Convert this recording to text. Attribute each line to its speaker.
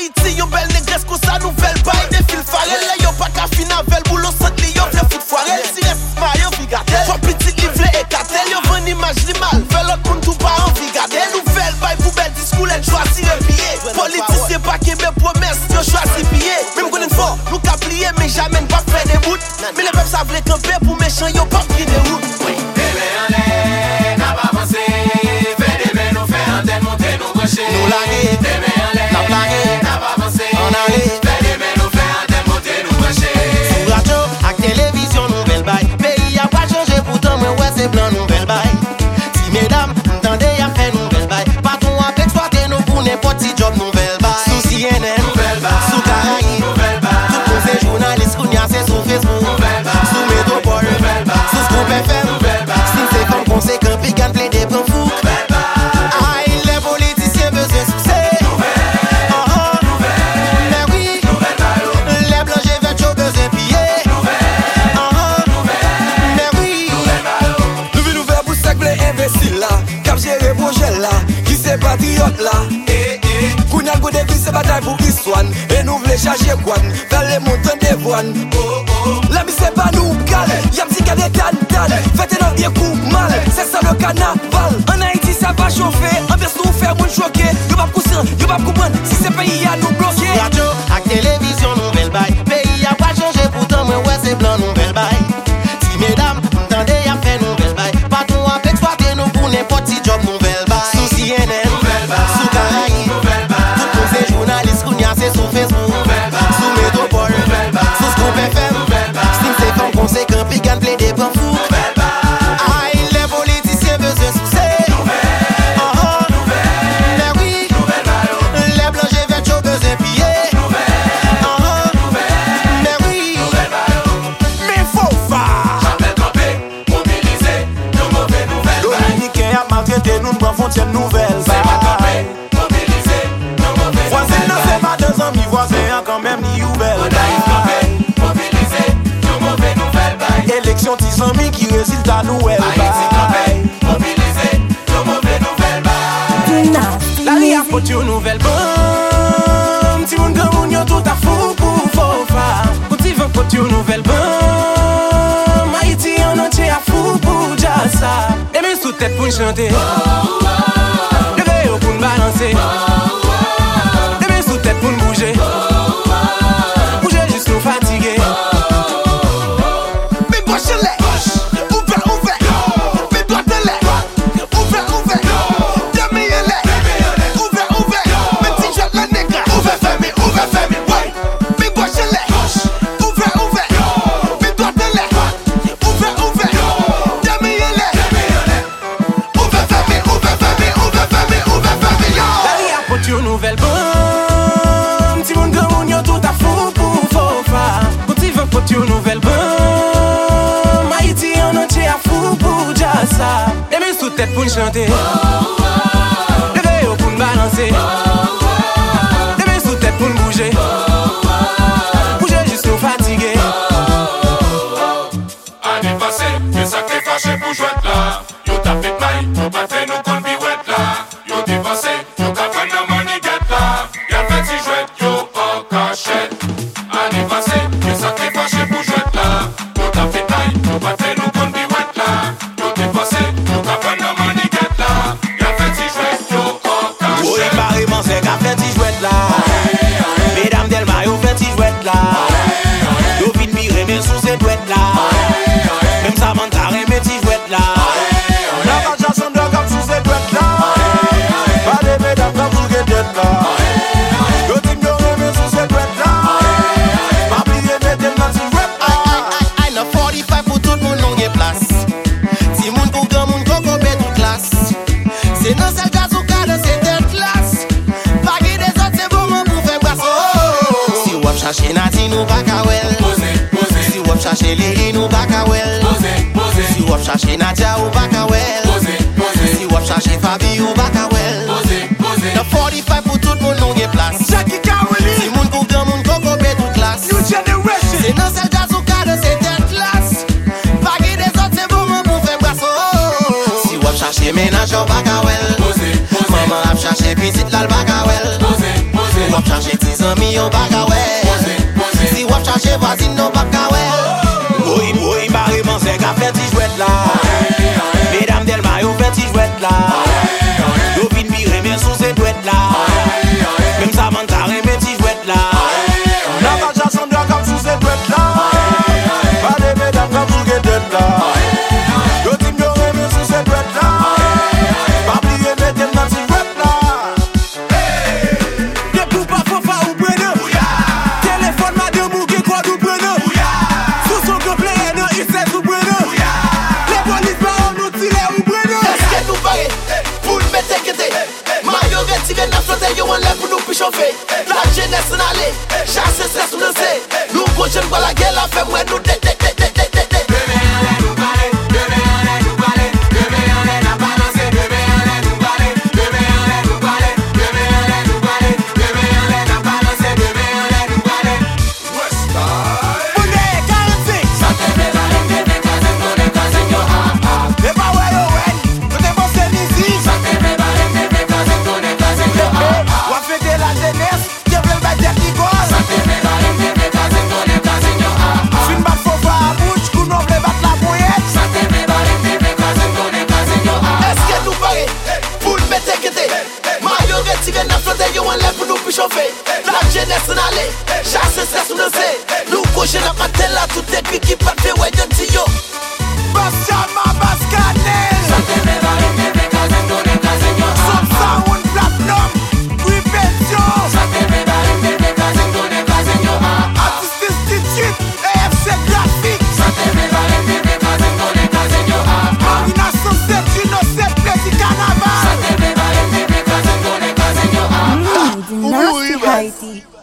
Speaker 1: Haïti, yon belle négresse qu'on sa nouvelle bail. Des fils farel, là yon pas qu'à finavel. Boulot centre li, yon vle fout foirel. Si reste ma yon vigatel. Soit petit livre et cartel, yon ven image li mal. Fait l'autre monde tout pas en vigatel. Nouvelle bail, poubelle, discours, elle choisit le billet. Politicien pas qui mes promesses, yon choisit billet. Même qu'on est fort, nous qu'a plié, mais jamais pas fait des bouts. Mais les peuples savent les camper pour méchants, yon pas pris des routes.
Speaker 2: Nous laguer, n'a plagué, n'a pas avancé. On allait,
Speaker 3: fais des mains, nous faire un thème, monter, nous brancher.
Speaker 2: Sur radio, avec télévision, nouvelle bail. Pays a pas changé, pourtant, moi, ouais, c'est blanc, nouvelle bail. Si mesdames, entendez, y'a fait nouvelle bail. Patron a exploité nous pour n'importe petit job, nouvelle bail. Sous CNN,
Speaker 3: nouvelle bail.
Speaker 2: Sous Caraïbes,
Speaker 3: nouvelle bail.
Speaker 2: tout pour ces journalistes, qu'on y a, c'est sur Facebook,
Speaker 3: nouvelle bail.
Speaker 2: Sous Métropole,
Speaker 3: nouvelle bail.
Speaker 2: Sous Scoop FM,
Speaker 3: nouvelle bail.
Speaker 2: Si c'est comme conséquent, puis gagne plein des plans fous.
Speaker 1: Patriote là, Kounia go de vie se bataille pour Iswan. Et nous voulons charger Kwan, vers les montagnes des voines. La mi c'est pas nous gal, y'a petit cas de tan. Faites un bien coup mal, c'est ça le carnaval. En Haïti ça va chauffer, ambiance nous faire moun choquer. Yo pas conscient, yo pas comprendre, si c'est pays à nous bloquer.
Speaker 2: Radio, ak télévision, nouvelle bail. Pays a pas changé, pourtant moi ouais c'est blanc, nouvelle bail. Si mesdames, entendez y'a fait nouvelle bail. Patron a exploité nous pour n'importe petit job, nouvelle bail. Sous CNN, sous Caraïbes, tout pour ces journalistes qu'on y a, c'est sur Facebook, sous Métropole, sous Scoop FM, si c'est comme conséquent, puis gagne plein des plans fous. Aïe, les politiciens besoin succès. Mais oui, les blancs j'ai fait chaud besoin piller. Mais oui,
Speaker 1: mais faut faire.
Speaker 3: J'appelle camper, mobiliser, nos mauvais nouvelles.
Speaker 1: Dominicains a maltraité nous, nous frontières nouvelles.
Speaker 3: C'est pas camper, mobiliser, nos mauvais nouvelles.
Speaker 1: Voisin non c'est pas 2 ans, mi voisin quand même ni ouvert.
Speaker 3: On arrive camper, mobiliser, nos mauvais nouvelles.
Speaker 1: Élection 10 ans mi qui résulte à Noël.
Speaker 3: Haïti camper, mobiliser, nos mauvais nouvelles.
Speaker 1: La vie a foutu une nouvelle bombe. Si moun grand moun yo tout a fou pour fofa. Quand il veut foutu une nouvelle bombe. Haïti en entier a fou pour jazza. Et mes sous tête pour chanter. Levé au pour balancer. Et mes sous tête pour bouger. Bouger juste nous fatiguer. Mais brochez-les. Une nouvelle bombe. Si moun grand moun yo tout a fou pour fofa. Quand il veut foutre une nouvelle bombe. Haïti en entier a fou pour jazza. Et mes sous tête pour chanter. Levé au pour balancer. Et mes sous tête pour bouger. Bouger juste nous fatiguer.
Speaker 3: Année passée, le sacré fâché pour jouer là. Yo tapé de maille, yo pas fait nous qu'on biwet là. Yo dépensé, yo ka prenne nos money get là. Y'a fait si jouet, yo en cachette. Année passée, le sacré fâché pour jouer là. Yo tapé de maille, yo pas fait nous qu'on biwet là. Yo dépensé, yo ka prenne nos money get là. Y'a fait si jouet, yo en cachette.
Speaker 1: Oui, carrément, c'est qu'a fait si jouet là. Mesdames Delma, yo fait si jouet là. Yo vin miré, mais sous ces douettes là. Même ça m'en carré, mais si jouet là. La vache chanson de comme sous ces douettes là. Pas de mesdames comme sous ces douettes là. Yo t'ignorez, mais sous ces douettes là. Pas plié, mais t'es dans si jouet là.
Speaker 2: I know 45 pour tout le monde, non y'a place. Si moun pour grand moun, coco bet toute classe. C'est dans celle gaz au cas de cette classe. Pagui des autres, c'est bon, on pour faire brasso. Si wap chercher Nati, nous pas kawel. Si wap chercher Lili, nous pas kawel. Si wap chercher Nadia, ou pas kawel. Si wap chercher Fabi, ou pas kawel. Dans 45 pour tout le monde, non y'a place.
Speaker 1: Jackie Kaweli.
Speaker 2: Si moun pour grand moun, coco bet toute classe.
Speaker 1: New generation.
Speaker 2: C'est dans celle gaz au cas de cette classe. Pagui des autres, c'est bon, on pour faire brasso. Si wap chercher ménage, ou pas kawel. Maman a cherché petite lal pas kawel. Wap chercher mes amis yon baka ouais. Si wap chache voisine non baka ouais. Oui, barrément c'est qu'a fait ti jouette là. Mesdames Delma yon fait ti jouette là. Yo vin mire men sous ces douettes là. Même Samantha remet ti jouette là.
Speaker 1: La vache son bien comme sous ces douettes là. Pas de mesdames comme sous ces douettes là. Yo tim yo remet sous ces douettes là. Pas plier mettez dans ti jouette là. De pou pas fofa ou prene. Téléphone madame ou que quoi ou prene. Sous son complet non il sait ou prene. Les polices pas on nous tire ou prene. Est-ce que nous paré pour mettre qu'était. Mario retire na flotte yo enlève pour nous chauffer. La jeunesse n'allait chasse stress nous sait. Nous prochaine fois la guerre la fait moi nous chauffer. La jeunesse n'allait chasse stress nous sait. Nous prochaine la matin là tout est qui pas fait ouais d'un tio. Bassama Bascanel. Santé me vale me casen donne casen yo. Som sound platinum. Prevention. Santé me vale me casen donne casen yo. Artist Institute AFC Graphic. Santé me vale me casen donne casen yo. Marina Sunset Innocent Play Carnaval. Santé me vale me casen donne casen yo.
Speaker 4: Nasty Haiti.